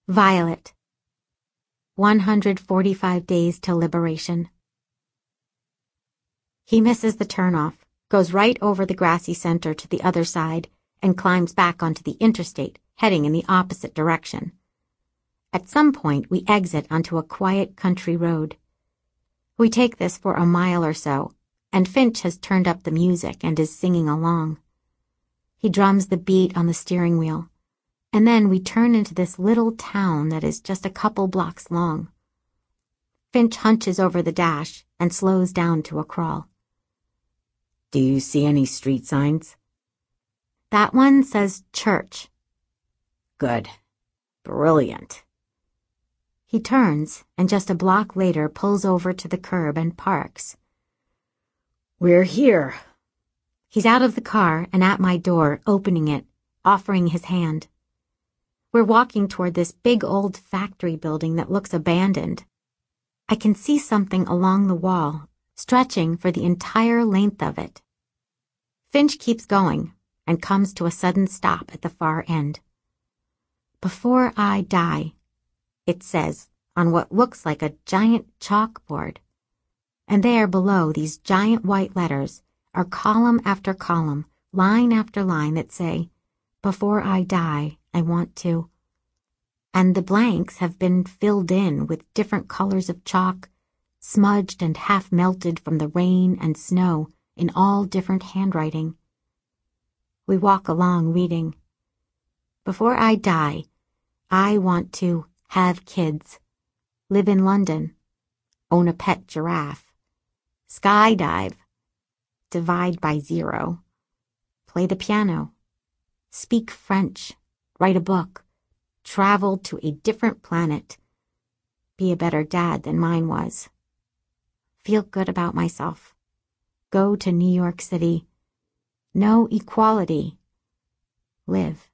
Violet. 145 days till liberation. He misses the turnoff, goes right over the grassy center to the other side, and climbs back onto the interstate, heading in the opposite direction. At some point, we exit onto a quiet country road. We take this for a mile or so, and Finch has turned up the music and is singing along. He drums the beat on the steering wheel, and then we turn into this little town that is just a couple blocks long. Finch hunches over the dash and slows down to a crawl. Do you see any street signs? That one says church. Good. Brilliant. He turns and just a block later pulls over to the curb and parks. We're here. He's out of the car and at my door, opening it, offering his hand. We're walking toward this big old factory building that looks abandoned. I can see something along the wall, stretching for the entire length of it. Finch keeps going and comes to a sudden stop at the far end. Before I die, it says on what looks like a giant chalkboard. And there below these giant white letters are column after column, line after line that say, "Before I die, I want to." And the blanks have been filled in with different colors of chalk, smudged and half melted from the rain and snow in all different handwriting. We walk along reading. Before I die, I want to have kids, live in London, own a pet giraffe, skydive, divide by zero, play the piano, speak French, write a book, travel to a different planet, be a better dad than mine was, feel good about myself, go to New York City, know equality, live.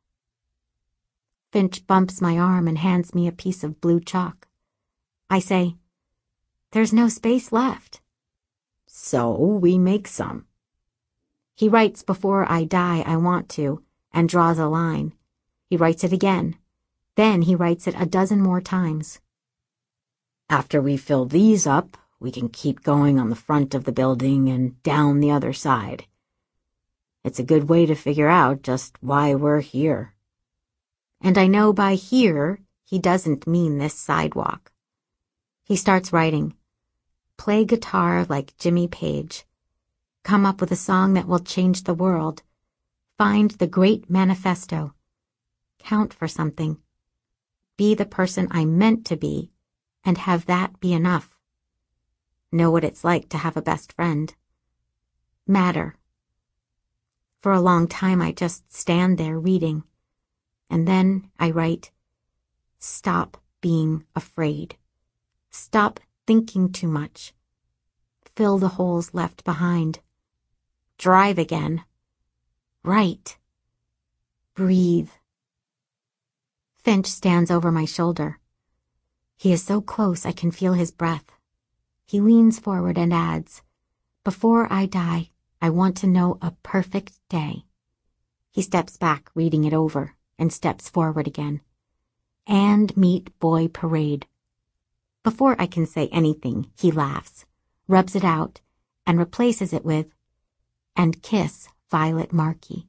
Finch bumps my arm and hands me a piece of blue chalk. I say, "There's no space left." So we make some. He writes, "Before I die, I want to," and draws a line. He writes it again. Then he writes it a dozen more times. After we fill these up, we can keep going on the front of the building and down the other side. It's a good way to figure out just why we're here. And I know by here, he doesn't mean this sidewalk. He starts writing. Play guitar like Jimmy Page. Come up with a song that will change the world. Find the great manifesto. Count for something. Be the person I'm meant to be, and have that be enough. Know what it's like to have a best friend. Matter. For a long time, I just stand there reading. And then I write, stop being afraid. Stop thinking too much. Fill the holes left behind. Drive again. Write. Breathe. Finch stands over my shoulder. He is so close I can feel his breath. He leans forward and adds, "Before I die, I want to know a perfect day." He steps back, reading it over, and steps forward again. And meet boy parade. Before I can say anything, he laughs, rubs it out, and replaces it with, "And kiss Violet Markey."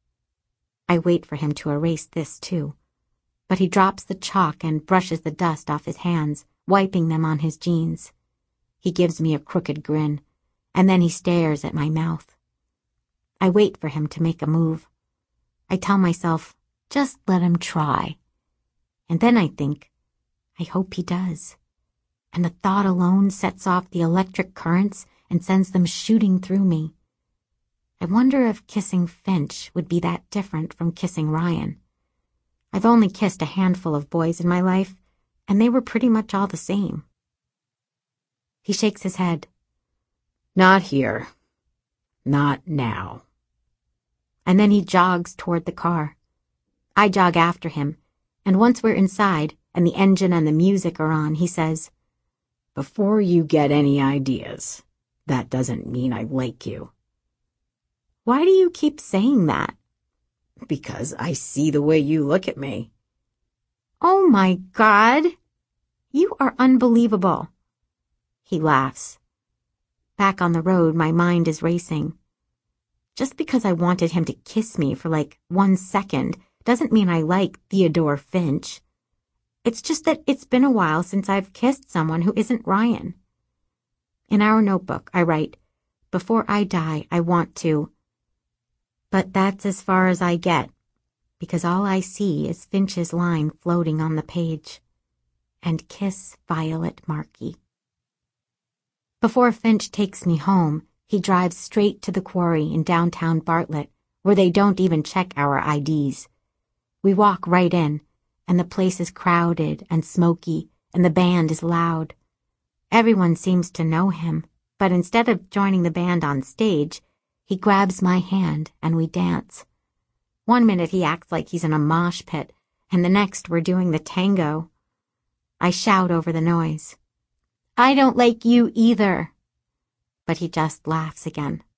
I wait for him to erase this too, but he drops the chalk and brushes the dust off his hands, wiping them on his jeans. He gives me a crooked grin, and then he stares at my mouth. I wait for him to make a move. I tell myself, just let him try. And then I think, I hope he does. And the thought alone sets off the electric currents and sends them shooting through me. I wonder if kissing Finch would be that different from kissing Ryan. I've only kissed a handful of boys in my life, and they were pretty much all the same. He shakes his head. Not here. Not now. And then he jogs toward the car. I jog after him, and once we're inside and the engine and the music are on, he says, "Before you get any ideas, that doesn't mean I like you." "Why do you keep saying that?" "Because I see the way you look at me." Oh my God! You are unbelievable. He laughs. Back on the road, my mind is racing. Just because I wanted him to kiss me for like 1 second doesn't mean I like Theodore Finch. It's just that it's been a while since I've kissed someone who isn't Ryan. In our notebook, I write, "Before I die, I want to." But that's as far as I get, because all I see is Finch's line floating on the page. "And kiss Violet Markey." Before Finch takes me home, he drives straight to the quarry in downtown Bartlett, where they don't even check our IDs. We walk right in, and the place is crowded and smoky, and the band is loud. Everyone seems to know him, but instead of joining the band on stage, he grabs my hand and we dance. 1 minute he acts like he's in a mosh pit, and the next we're doing the tango. I shout over the noise, "I don't like you either." But he just laughs again.